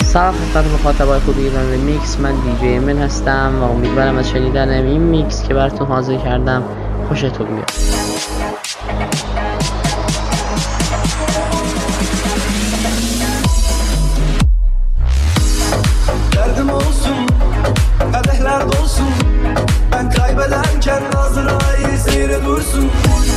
سلام خدمت مخاطبای خوب ایران ریمیکس. من دیجی ایمن هستم و امیدوارم از شنیدن این میکس که براتون حاضر کردم خوشتون بیاد. Derdim olsun, kadehler dolsun. Ben kaybederken Azrail seyre dursun.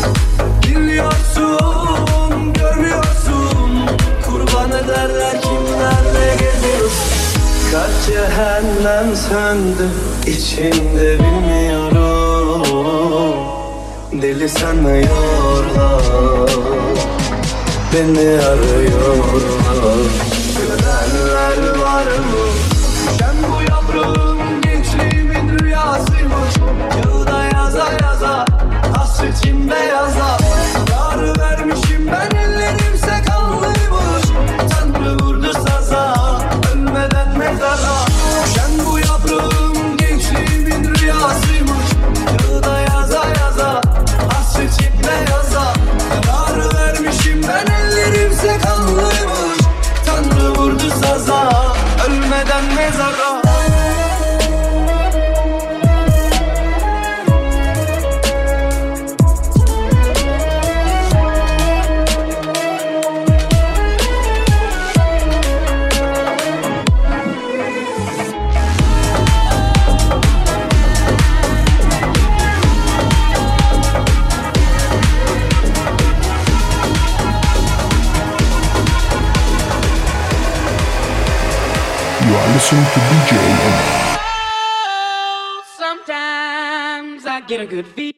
Dinliyorsun, görmüyorsun. Kurban ederler kimlerle geziyorsun. Kaç cehennem söndü içinde bilmiyorum. Deli sanıyorlar, beni arıyorlar. Görenler var mı? Düşen bu yaprağım gençliğimin rüyasıymış. Yağda yaza yaza, hasretim beyaza. Kararı vermişim ben, ellerimse kanlıymış. Tanrı vurdu saza, ölmeden mezara. Düşen bu yaprağım gençliğimin rüyasıymış. Yağda yaza yaza, hasretim beyaza. Kararı vermişim ben, ellerimse kanlıymış. Tanrı vurdu saza, ölmeden mezara. You are listening to DJ Emma. Sometimes I get a good feel.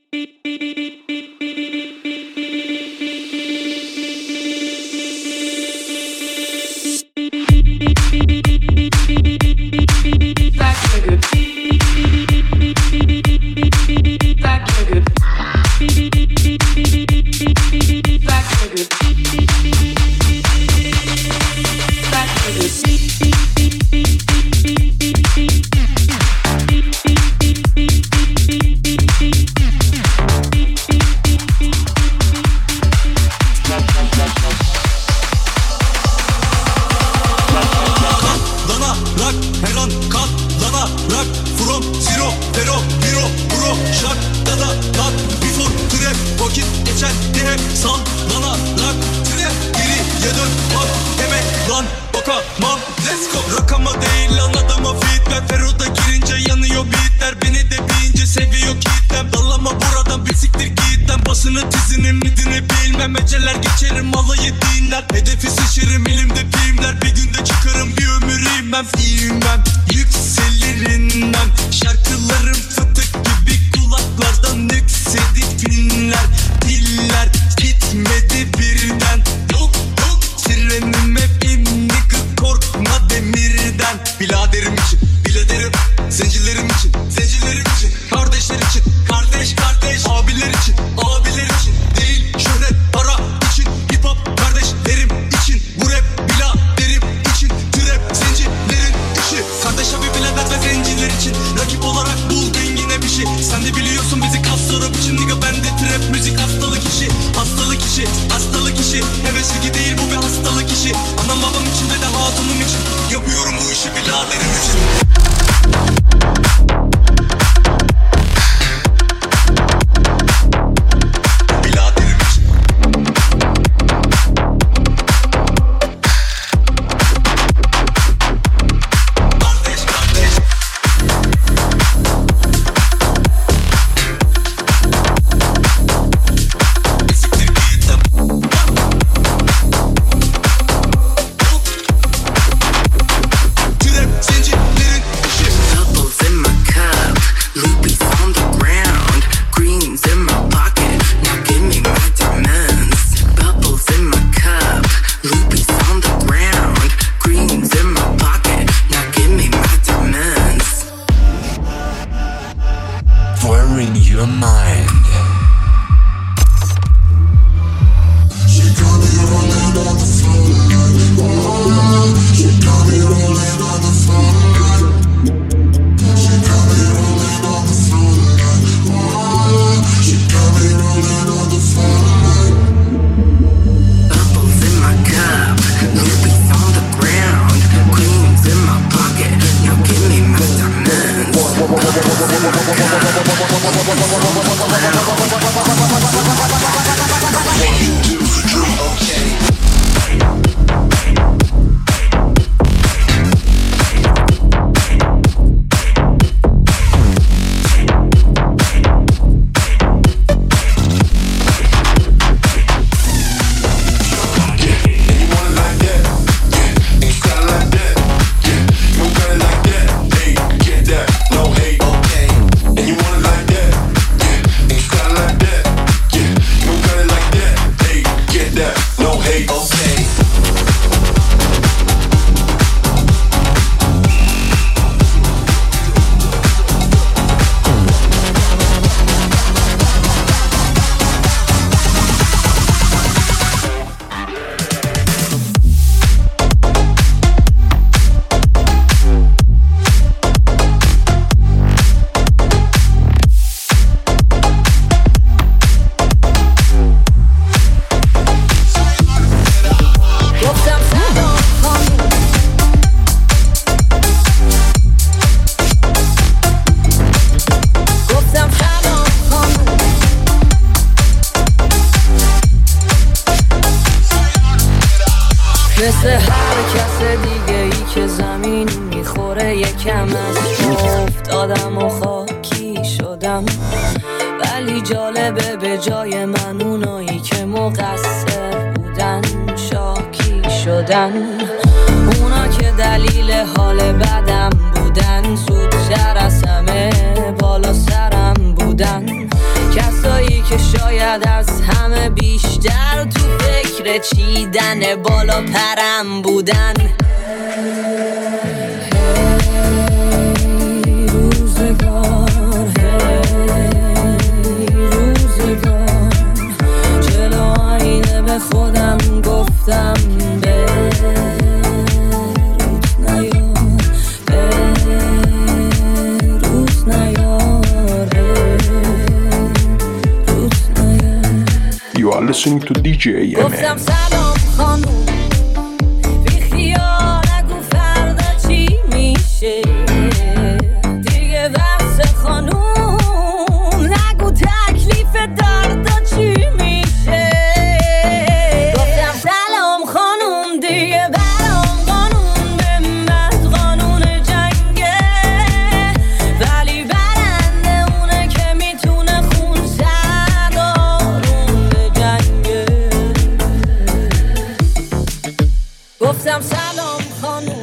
Bubbles in my cup, rubies on the ground, queens مثل هر کس دیگه ای که زمین میخوره یکم از افتادم و خاکی شدم، ولی جالبه به جای من اونایی که مقصر بودن شاکی شدن. اونا که دلیل حال بدم بودن زودتر از همه بالا سرم بودن. کسایی که شاید از همه بیشتر تو فکر چیدن بالا پرم بودن. روزگار جلو آینه به خودم گفتم You are listening to DJ MN. گفتم سلام خانوم، بی خیال نگو فردا چی میشه دیگه، بس خانوم نگو تکلیف دردا چی میشه. گفتم سلام خانوم، دیگه برام قانون به من قانون جنگه، ولی برنده اونه که میتونه خون زد آروم به جنگه. گفتم سلام خانوم.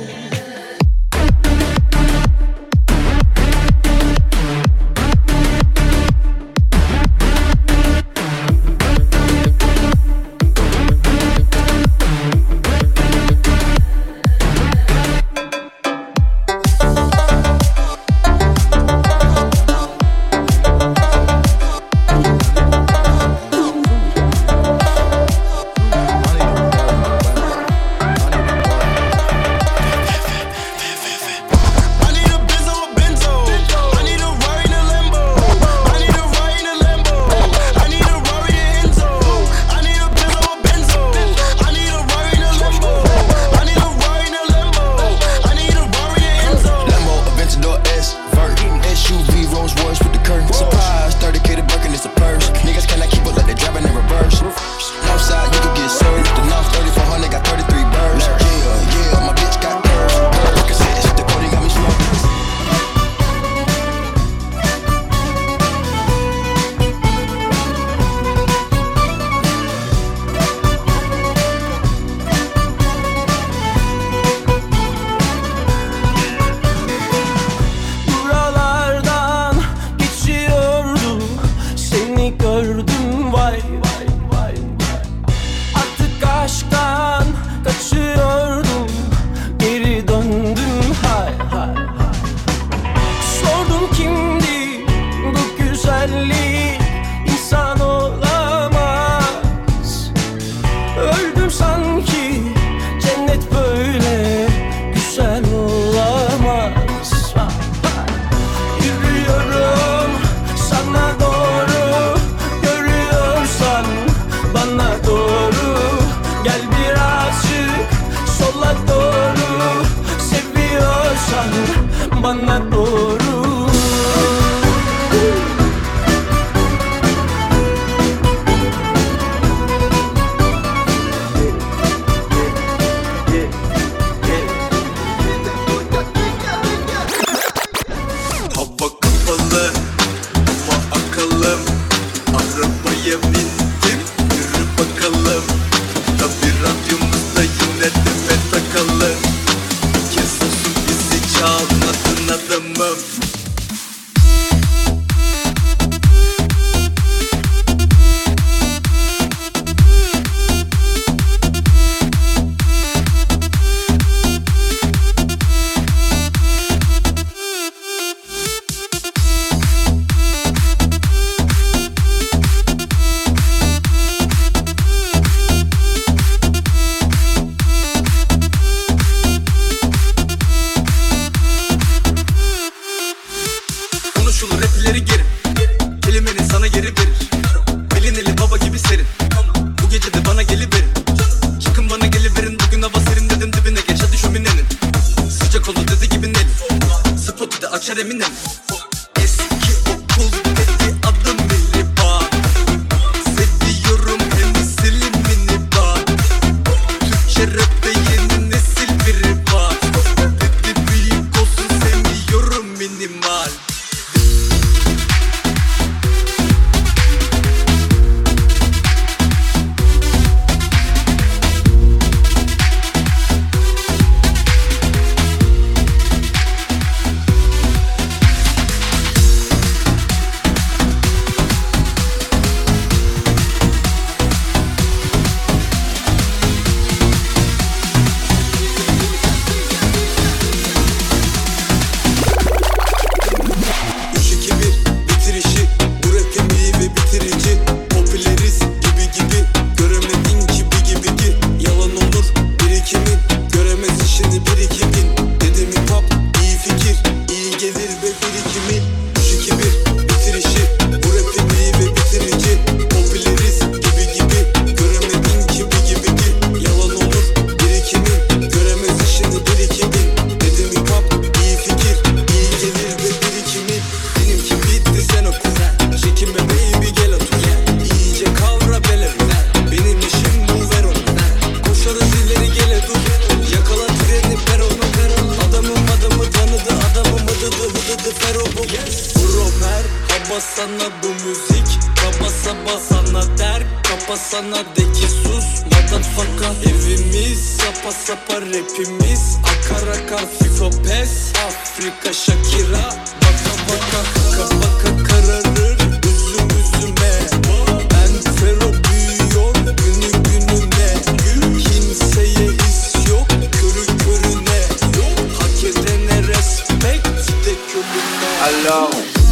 Rapimiz akar akar FIFA PES Afrika Shakira Baka baka kaka baka kararır üzüm üzüme Ben Fero büyüyor günü gününe Kimseye his yok körü körüne Hak edene respect de külüne Alors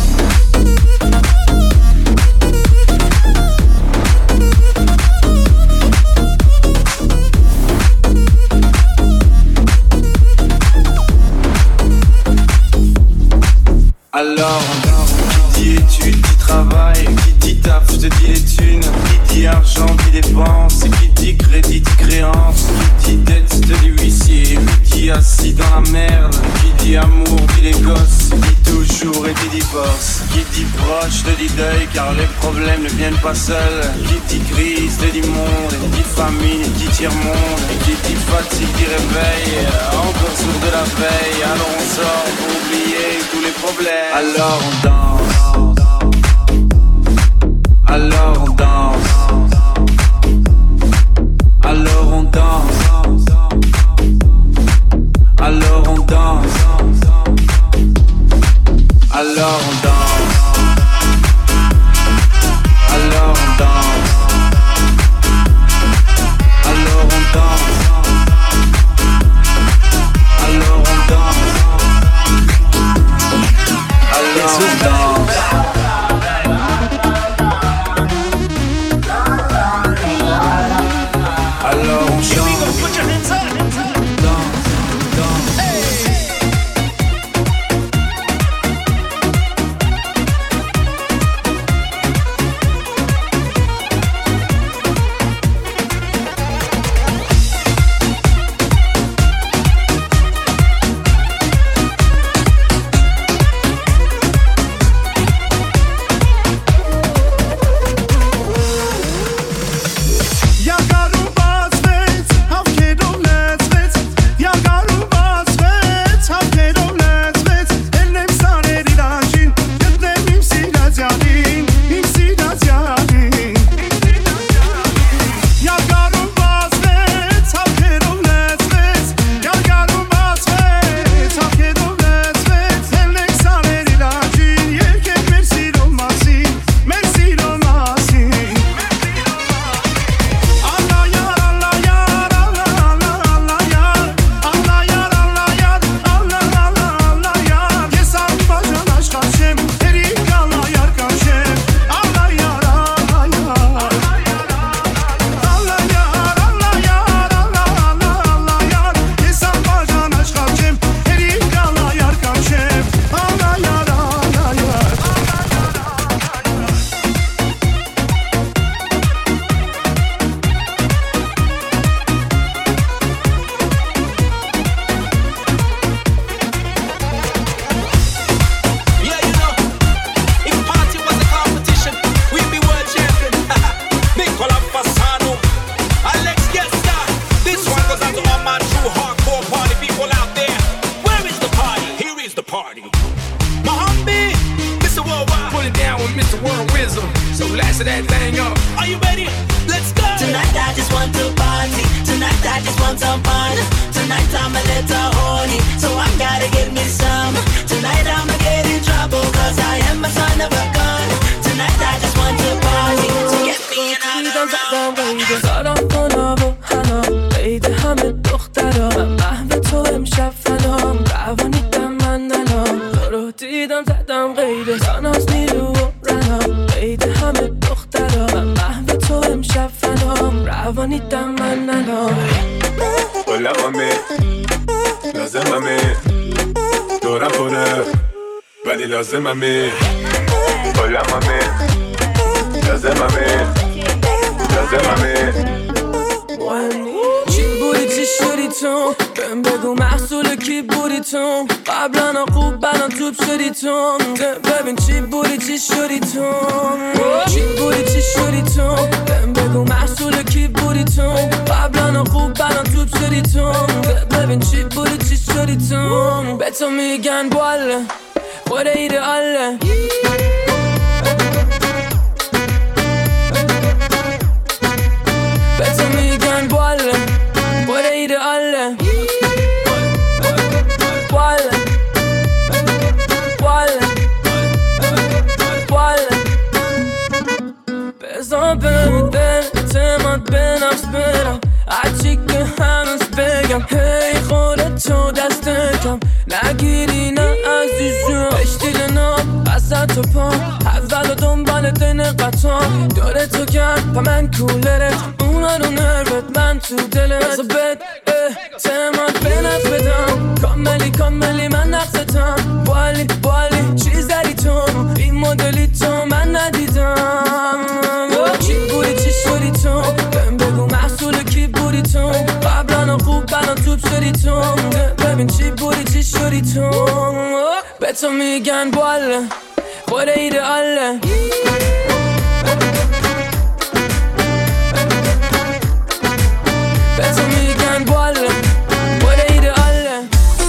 Alors, qui dit études, dit travail, qui dit taf, je te dis les thunes, qui dit argent, dit dépenses, qui dit crédit, dit créance, qui dit dette, je te dis huissier, qui dit assis dans la merde, qui dit amour, dit les gosses, qui dit toujours et dit divorce, qui dit proche, te dit deuil, car les problèmes ne viennent pas seuls, qui dit crise, te dit monde, qui dit famine, qui dit tiers-monde, qui dit fatigue, dit réveil, encore sourd de la veille, alors on sort pour oublier tous les problèmes. Alors on danse, alors on danse, alors on danse, alors on danse, alors on danse, alors on danse, alors on danse, alors on danse. Alors on danse. Alors on chante. Better میگن باله خوره ایدئاله Better میگن باله خوره ایدئاله کی خودتو دست کم نگیری نه عزیزم اشتیل نام وسط تو پا اول و دنبال دن قطعا داره تو کرد پا من کولرت اونا رو نروت من تو دلت بزا بد اعتماد بنت بدم کاملی من نقصتم بالی چیز داری تو این مدلی تو من ندیدم چی بودی چی شدی تو بهم بگو محصول کی بودی تو قبلا خوب بنا توب شدی تو ببین چی بودی چی شدی تو به تو میگن باله خود ایدئاله به تو میگن باله خود ایدئاله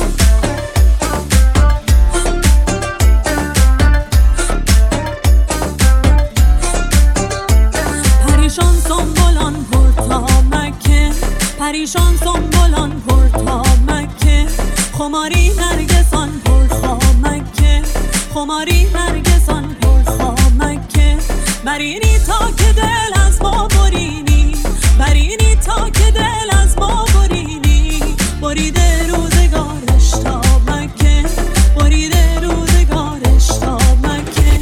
پریشان سنبولان پرتا مکه پریشان سنبولان پرتا مکه خماری نرگسان پرتا مکه خماری نرگسان پرتا مکه برینی تا که دل از ما برینی برینی تا که دل از ما برینی بریده روزگارش تا مکه بریده روزگارش تا مکه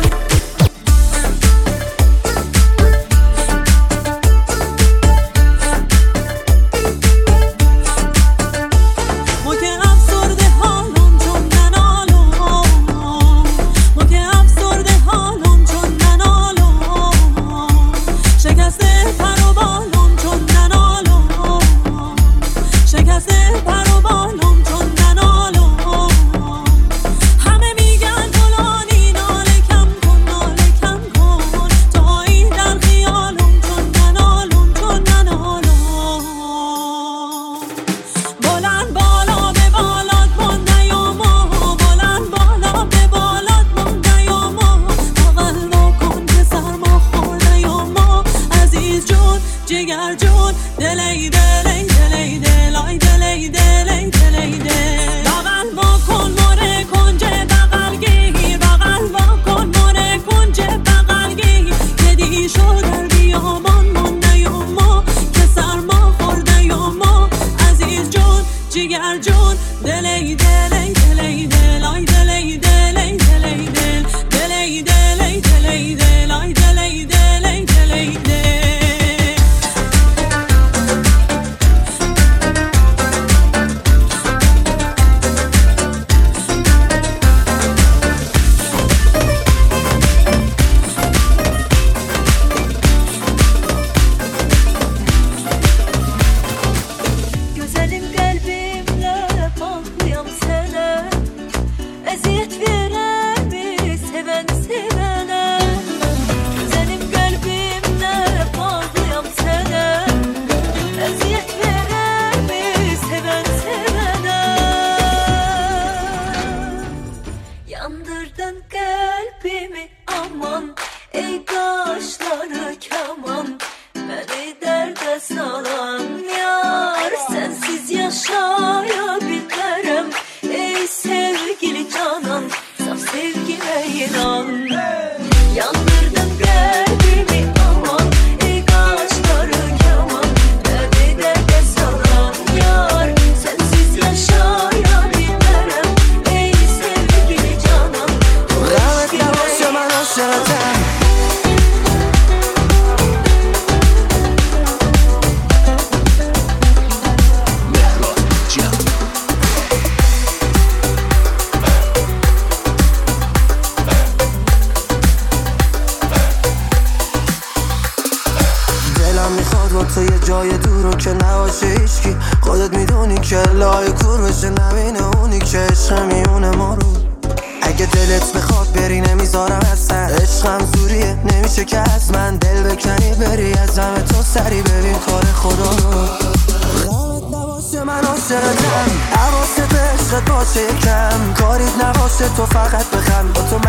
تو فقط بخند با تو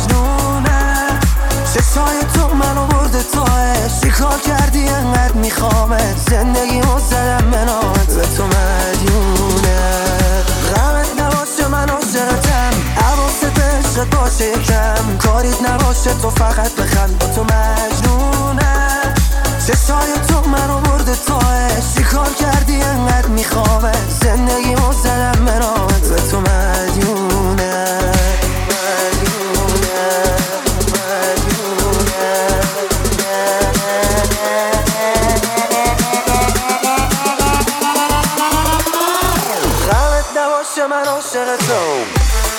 مجنونه چشای تو منو برده توه چیکار کردی انقدر میخوامت زندگی رو زدم به نامت به تو مدیونه غمت نباشه من عاشقتم حواست عشقت باشه کم کاریت نباشه تو فقط بخند با تو مجنونه چشای تو منو برده تاش چیکار کردی انقدر میخوامه زندگیمو زدم به نامت به تو مدیونه غمت نباشه من عاشق تو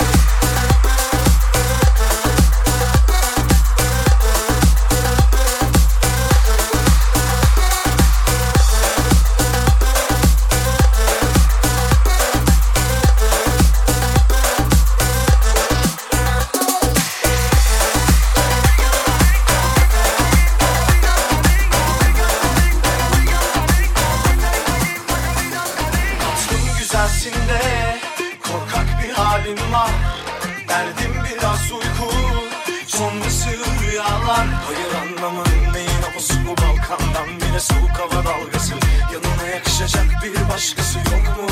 Hayır anlamam neyin aposu bu Balkan'dan bile soğuk hava dalgası yanına yakışacak bir başkası yok mu?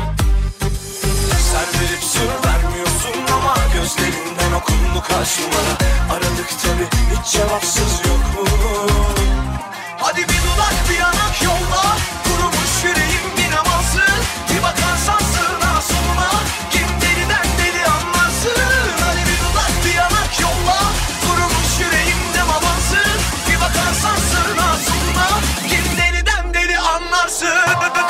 Sen verip sır vermiyorsun ama gözlerinden okundu kaç numara aradıkta bir hiç cevapsız yok mu? Hadi bir dudak bir yanak yolla kurumuş yüreğim bir amansın bir bakarsan sığına soluna kim deliden deli anlarsın hadi bir dudak bir yanak yolla kurumuş yüreğimde babansın bir bakarsan sığına soluna kim deliden deli anlarsın.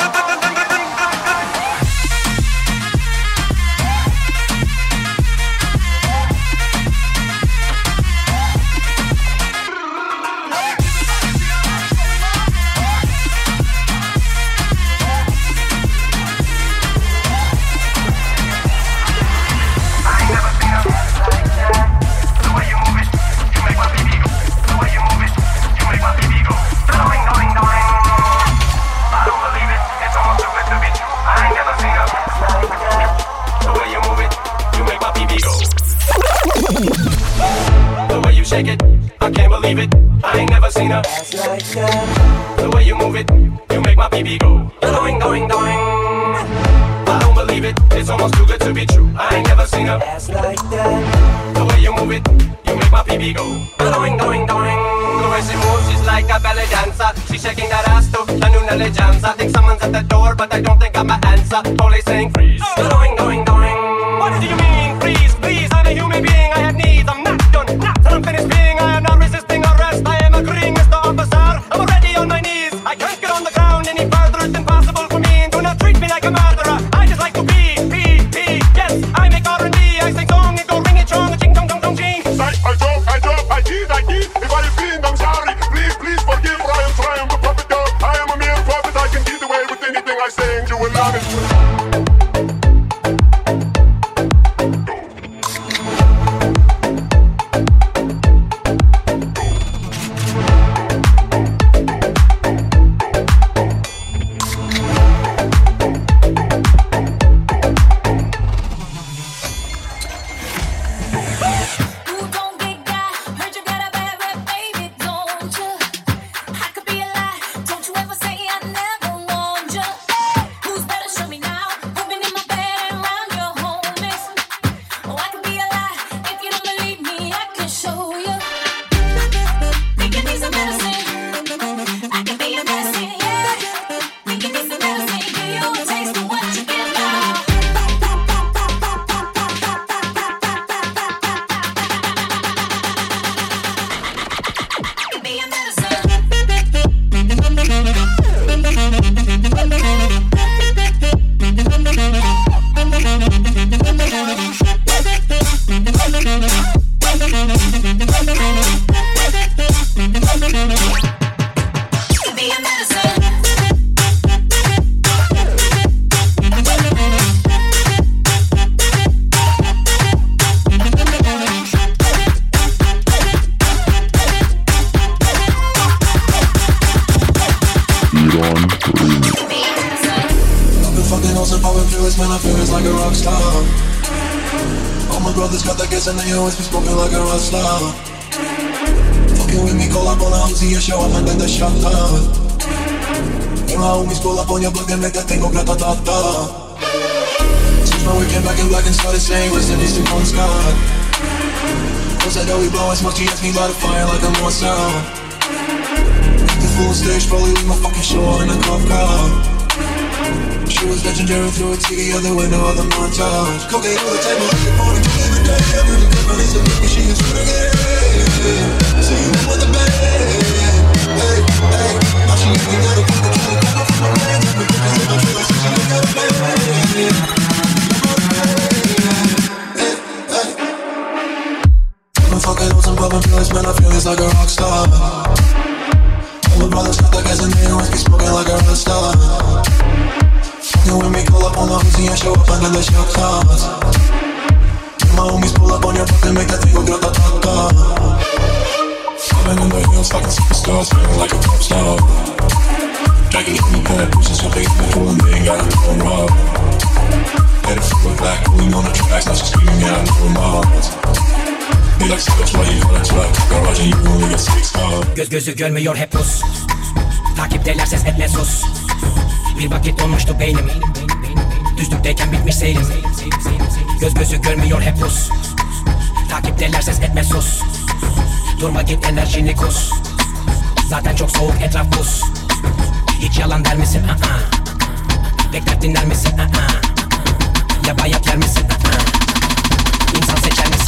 Shake it, I can't believe it. I ain't never seen a ass like that. The way you move it, you make my baby go. Doing, doing, doing. I don't believe it. It's almost too good to be true. I ain't never seen a ass like that. The way you move it, you make my baby go. Doing, doing, doing. The way she moves, she's like a belly dancer. She's shaking that ass to la Nuna Lejanza. Think someone's at the door, but I don't think I'm an answer. Totally saying freeze. Doing, doing, doing. What do you mean freeze? Please, I'm a human being. I have needs. I'm not done. Not till I'm finished being. I am not resisting arrest. I am agreeing, Mr. Officer. I'm already on my knees. I can't get on the ground any further. It's impossible for me. And do not treat me like a murderer. I just like to be. Yes, I make R&B. I sing song and go ring it strong. Ching chong chong chong ching. I did. If I offend, I'm sorry. Please forgive. I am trying to puppet dog. I am a mere puppet. I can get away with anything I say, and you will love it. And they always be smoking like a rockstar. Fucking with me, call up on a Uzi and show up and then the shot down. And my homies pull up on your block and make that thing go grata-ta-ta. Since my weekend back in black and started saying rest in peace to Bon Scott. Cause I know we blowing smoke, she asked me by the fire like I'm on sound. full stage, probably leave my fucking show in a cop car. She was legendary through a TV other window of the montage. Cocaine on the table, party every day. Every day, it's a baby, she is renegade. See you with the band. Hey, hey, now she ain't got a fucking killer. Got no from my man. Take me pictures in my trailer, so she ain't got a man. Fucking on some poppin' pills, man, I feel it's like a rock star. All my brothers got that gas and they always be smoking like a rock star. Fucking with me, call up on the Uzi and show up under the shot cars. My homies pull up on your block and make that thing go grata-ta-ta. Coming in the hills, fucking superstars, feeling like a pop star. Dragging it in the bed, pushing something in the pool and they ain't got it on rob. Headed for a black, pulling on the tracks, now she's screaming out for miles. Göz gözü görmüyor hep Rus. Takipteler ses etme sus. Bir vakit donmuştu beynim. Düzlükteyken bitmiş seyrim. Göz gözü görmüyor hep Rus. Takipteler ses etme sus. Durma git enerjini kus. Zaten çok soğuk etraf buz. Hiç yalan der misin? Bekler dinler misin? Ya bayat yer misin? İnsan seçer misin?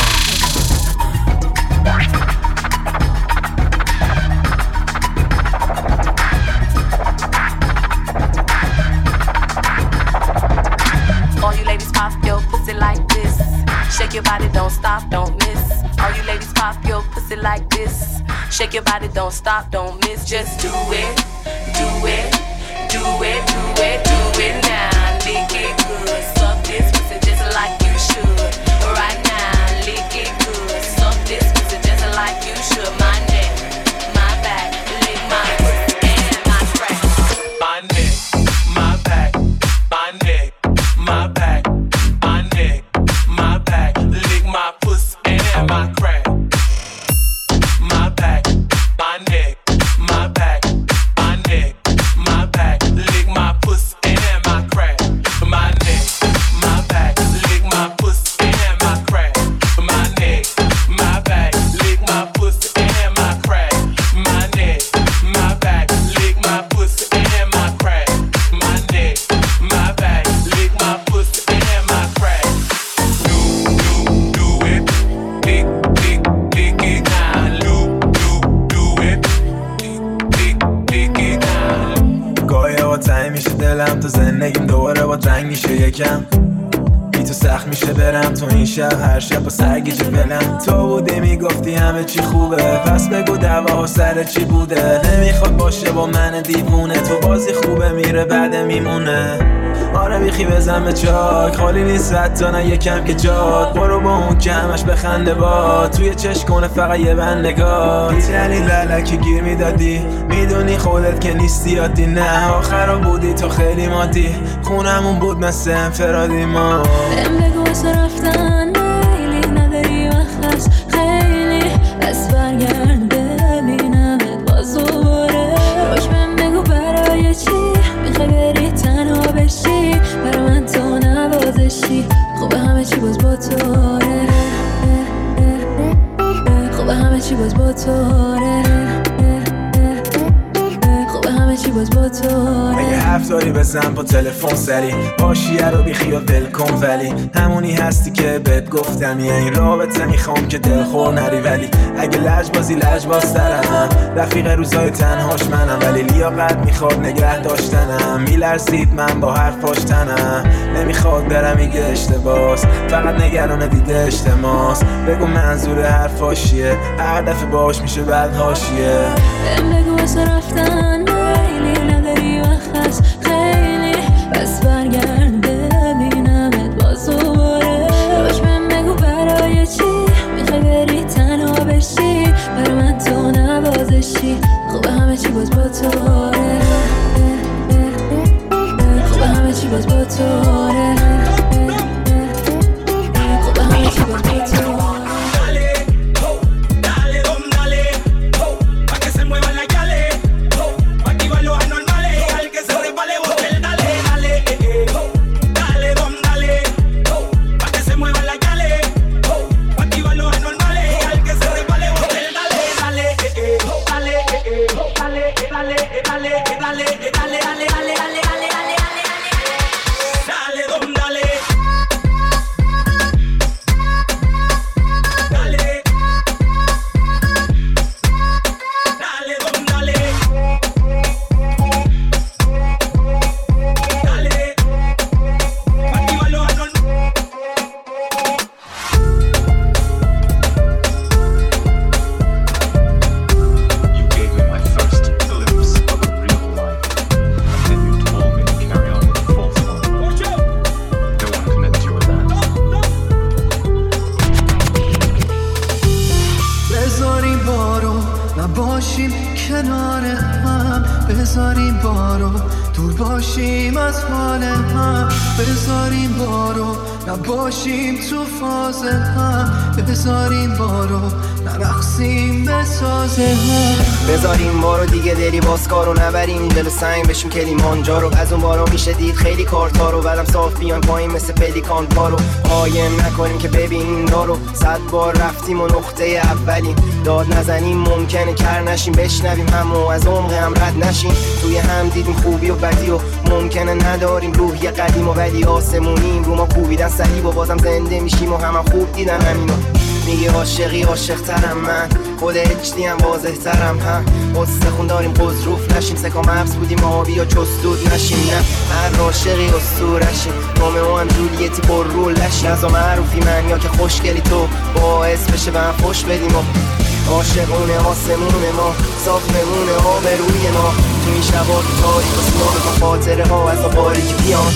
All you ladies pop your pussy like this. Shake your body, don't stop, don't miss. All you ladies pop your pussy like this. Shake your body, don't stop, don't miss. Just do it, do it, do it, do it, do it now. Lick it good, suck this pussy just like you should. Right now, lick it good, suck this pussy just like you should. My neck, my back, lick my pussy and my crack. My neck, my back, my neck, my back, my neck, my back, lick my pussy and my crack. My back, my neck, my back, my neck, my back, lick my pussy and my crack. My neck, my back, lick my pussy and my crack. My neck, my back, lick my pussy and my crack. My neck, my back, lick my pussy and my crack. My neck, my back, lick my pussy and my crack. Do it, dick it down. Do it, dick it down. گاهی ها تنگ میشه دلم، تو زندگیم دوباره با تنگ میشه یکم. بی تو سخت میشه برم تو این شب، هر شب با سرگیجه فلم. تو بودی میگفتی همه چی خوبه، پس بگو دعواها سر چی بوده. نمیخواد باشه با من دیوونه، تو بازی خوبه میره بعد میمونه. آره بیخی بزن به چاک، خالی نیست حتی نه یکم که جاد. برو با اون کمش بخنده با، توی چشم کنه فقط یه بند نگاه. بیتنی لالکی گیر میدادی، میدونی خودت که نیستی یادی. نه آخرا بودی تو خیلی مادی، خونمون بود مثل انفرادی ما. بهم بگو واسه رفتن میلی نداری وقت هست خیلی، بس برگرد ببینمت باز دوباره. روش بهم بگو برای چی میخوای بری تنها بشی، برا من تو نوازشی. خوبه همه چی باز با توره، خوبه همه چی باز با توره، خوبه همه چی باز با توره. اگه حرف داری بزن با تلفن سری، حاشیه رو بیخی و ول کن، ولی همونی هستی که بهت گفتم. یه این رابطه میخوام که دلخور نری، ولی اگه لجبازی لجبازترم. رفیق روزای تنهاش منم، ولی لیاقت میخواد نگه داشتنم. میلرزید من با حرفاش تنم، نمیخواد برم میگه اشتباس، فقط نگران دیده اجتماس. بگو منظور حرفاش چیه، هر دفعه باش میشه بعد حاشیه. بهم بگو واسه رفتن میلی نداری وقت هست خیلی، بس برگرد ببینمت باز دوباره. روش بهم بگو برای چی میخوای بری تنها بشی، برا من تو نوازشی. خوبه همه چی باز با توره، خوبه همه چی باز با توره، خوبه همه چی باز با توره. Dale, dale, dale, pa' que se muevan las yales. بذاریم بارو دور باشیم از حال هم، بذاریم بارو نباشیم تو فاز هم، بذاریم بارو نرقصیم به ساز هم، بذاریم بارو دیگه دلی باسکارو نبریم دل سنگ بشیم کلیمانجارو، از اون بارو میشه دید خیلی کارتارو، بعدم صاف بیان پایین مثل پلیکان پارو، قایم نکنیم که ببینیم دارو، 100 بار رفتیم و نقطه اولیم، داد نزنیم ممکنه کر نشیم، بشنویم همو از عمق هم رد نشیم، توی هم دیدیم خوبی و بدی و ممکنه نداریم روحی قدیم و ولی آسمونیم، رو ما کوبیدن صلیب و بازم زنده میشیم و هم خوب دیدن همینو، میگه عاشقی عاشق ترم من، خود اجدی هم واضح ترم هم، استخون داریم قضروف نشیم، سکا مغز بودیم آبی یا چستود نشیم، نه هر عاشقی اسطورشیم، نامه ما هم جولیتی پر رول نشیم، از معروفی من یا که خوشگلی تو باعث بشه به هم خوش بدیم و عاشقونه آسمون ما صاف بمونه آبروی ما، تو این شبا تو تاریک و سیاه با خاطره ها از باریک بیان.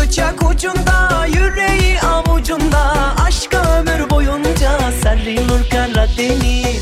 bıçak ucunda, yüreği avucunda. Aşka ömür boyunca sarılır Karadeniz.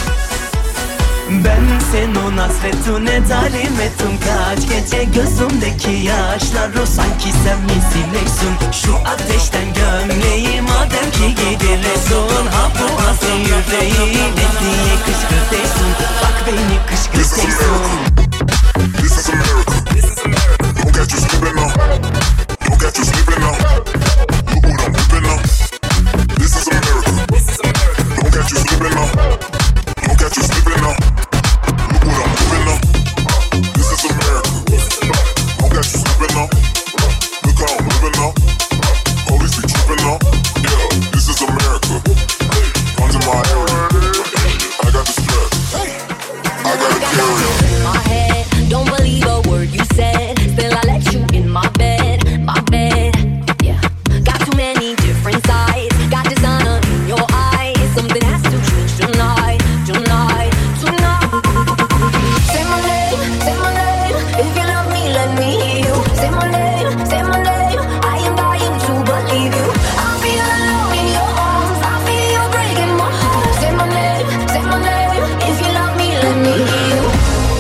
Ben senin hasretine zalim ettim kaç gece. Gözümdeki yaşlar o sanki sen misineysin. Şu ateşten gömleği madem ki gidiresin. Ha bu nasıl yüreği ne diye kışkırtaysın. Bak beni kışkırtaysın. This is America. This is America. Don't catch you slipping now. Don't catch you slipping now. Look what I'm whipping now. This is America. This is America. Don't catch you slipping now. Don't catch you slipping now. Look what I'm whipping now. This is America. This is America. Don't catch you slipping now. Look how I'm whipping now. Police be tripping now. Yeah, this is America. Guns in my area. I got the strap. I got a carrier. My head, don't believe a word you said. Still I let you in my bed, yeah. Got too many different sides. Got dishonor in your eyes. Something has to change tonight. Say my name, if you love me, let me hear you. Say my name, I am dying to believe you. I feel alone in your arms, I feel you breaking my heart. Say my name, if you love me, let me hear you.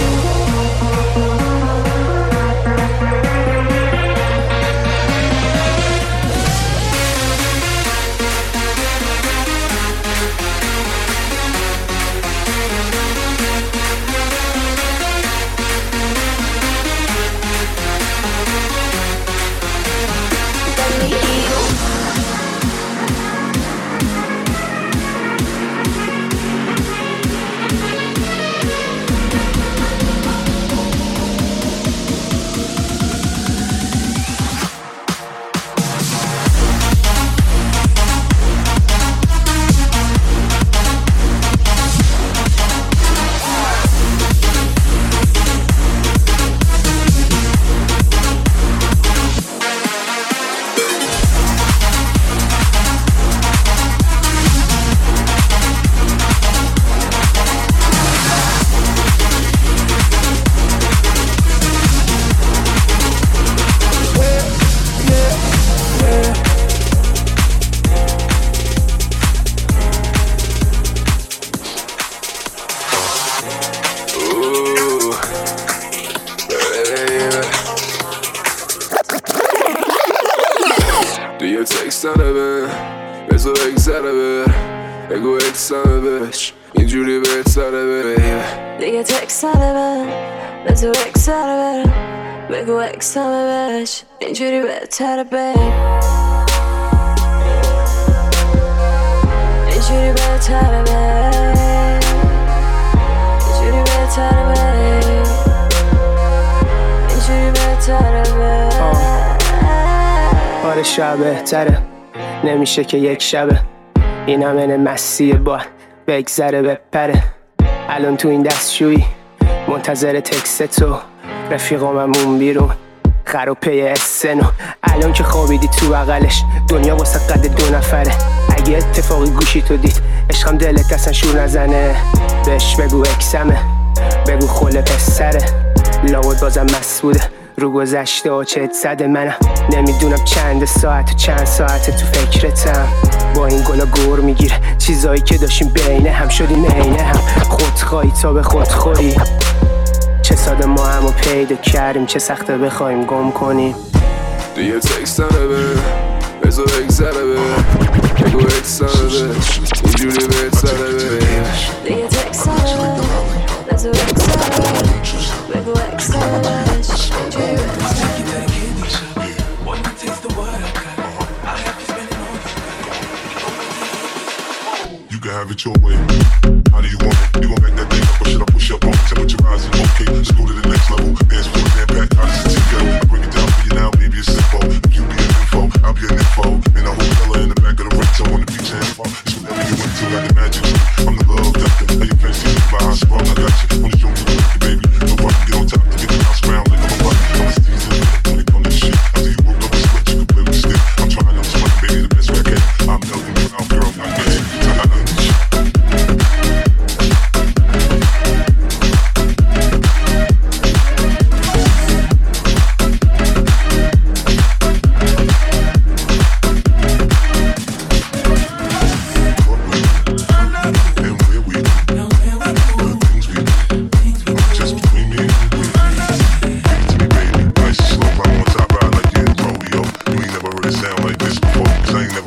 بگو اکسانه بش اینجوری بهتره بره دیگه تکسانه من به تو اکسانه برم بگو اکسانه بش اینجوری بهتره بره اینجوری بهتره بره اینجوری بهتره بره اینجوری بهتره بره آره شب بهتره نمیشه که یک شبه این همه مسیه باید بگذره بپره الان تو این دستشویی منتظر تکست تو رفیقاممون بیرون خروپه اسنو الان که خوابیدی تو بغلش دنیا واسه قد 2 نفره اگه اتفاقی گوشی تو دید عشقم دلت اصلا شور نزنه بهش بگو اکسمه بگو خله پسره لابد بازم مسئوله رو گذشته و چت زده منم نمیدونم چند ساعت و چند ساعت تو فکرتم با این گلا گور میگیره چیزایی که داشتیم بینه هم شدیم عینه هم خودخواهی تا به خودخوری چه ساده ما همو پیدا کردیم چه سخته بخوایم گم کنیم دیگه تکستنه به بزا اگذره به بگو اکسنه به اینجوری بهتره به دیگه تکستنه به بزا اگذره به بگو اکسنه به اینجوری بهتره You can have it your way. How do you want it? You gon' back that thing up or should I push up on temperature rising? Okay, let's go to the next level. Dance for the back, how does it go? I bring it down for you now, baby, it's simple. If you be an info, I'll be an info. In a hotel in the back of the rental on the beach and far. It's whatever you into, got the magic. I'm the love doctor. How you fancy me by how strong I got you. Wanna show me the lucky, baby. No problem, get on top to get the house round like I'm a rock. I'm a season when it come to shit. After you woke up and sweat, you can play with the stick. I'm trying to sweat, baby, the best way I can. I'm melting you out, girl, my game.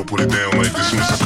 put it down like this. Soon as I